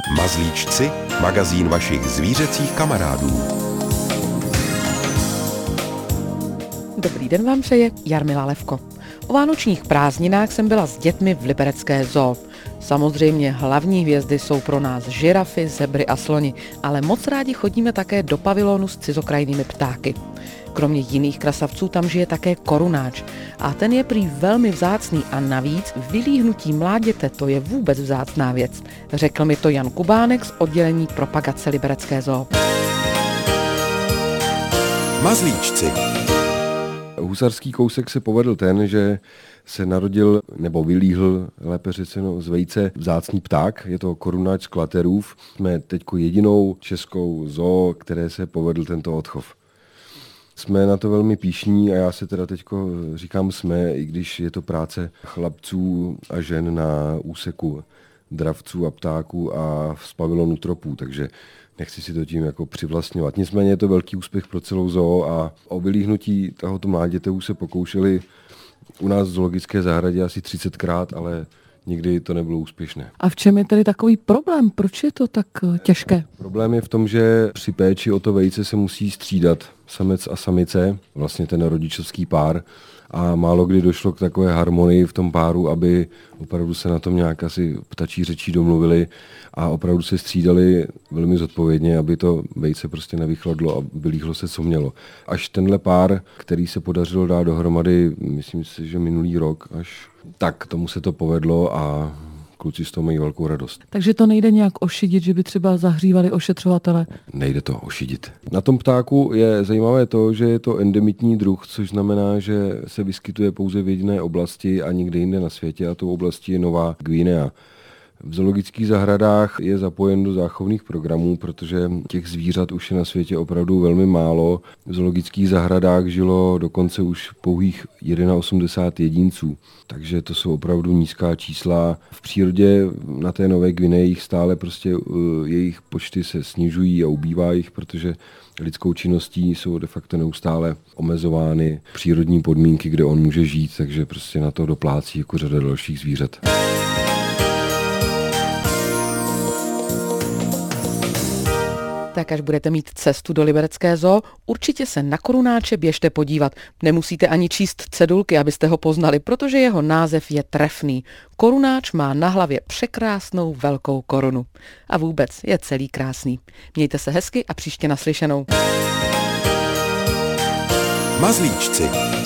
Mazlíčci, magazín vašich zvířecích kamarádů. Dobrý den vám přeje Jarmila Levko. O vánočních prázdninách jsem byla s dětmi v liberecké zoo. Samozřejmě hlavní hvězdy jsou pro nás žirafy, zebry a sloni, ale moc rádi chodíme také do pavilonu s cizokrajnými ptáky. Kromě jiných krasavců tam žije také korunáč a ten je prý velmi vzácný a navíc vylíhnutí mláděte to je vůbec vzácná věc. Řekl mi to Jan Kubánek z oddělení propagace liberecké zoo. Mazlíčci. Husarský kousek se povedl ten, že se narodil, nebo vylíhl, lépe řečeno z vejce, vzácný pták. Je to korunáč z Klaterův. Jsme teďko jedinou českou zoo, které se povedl tento odchov. Jsme na to velmi pyšní a já se teda teďko říkám jsme, i když je to práce chlapců a žen na úseku dravců a ptáků a z pavilonu tropů, takže nechci si to tím jako přivlastňovat. Nicméně je to velký úspěch pro celou zoo a o vylíhnutí tohoto mláděte už se pokoušeli u nás v zoologické zahradě asi 30krát, ale nikdy to nebylo úspěšné. A v čem je tedy takový problém? Proč je to tak těžké? Problém je v tom, že při péči o to vejce se musí střídat samec a samice, vlastně ten rodičovský pár, a málo kdy došlo k takové harmonii v tom páru, aby opravdu se na tom nějak asi ptačí řečí domluvili a opravdu se střídali velmi zodpovědně, aby to vejce prostě nevychladlo a vylíhlo se, co mělo. Až tenhle pár, který se podařilo dát dohromady, myslím si, že minulý rok, až tak tomu se to povedlo a kluci z toho mají velkou radost. Takže to nejde nějak ošidit, že by třeba zahřívali ošetřovatele? Nejde to ošidit. Na tom ptáku je zajímavé to, že je to endemitní druh, což znamená, že se vyskytuje pouze v jediné oblasti a nikde jinde na světě a tou oblastí je Nová Guinea. V zoologických zahradách je zapojen do záchovných programů, protože těch zvířat už je na světě opravdu velmi málo. V zoologických zahradách žilo dokonce už pouhých 81 jedinců, takže to jsou opravdu nízká čísla. V přírodě na té Nové Guineji stále prostě jejich počty se snižují a ubývá jich, protože lidskou činností jsou de facto neustále omezovány přírodní podmínky, kde on může žít, takže prostě na to doplácí jako řada dalších zvířat. Tak až budete mít cestu do liberecké zoo, určitě se na korunáče běžte podívat. Nemusíte ani číst cedulky, abyste ho poznali, protože jeho název je trefný. Korunáč má na hlavě překrásnou velkou korunu. A vůbec je celý krásný. Mějte se hezky a příště naslyšenou. Mazlíčci.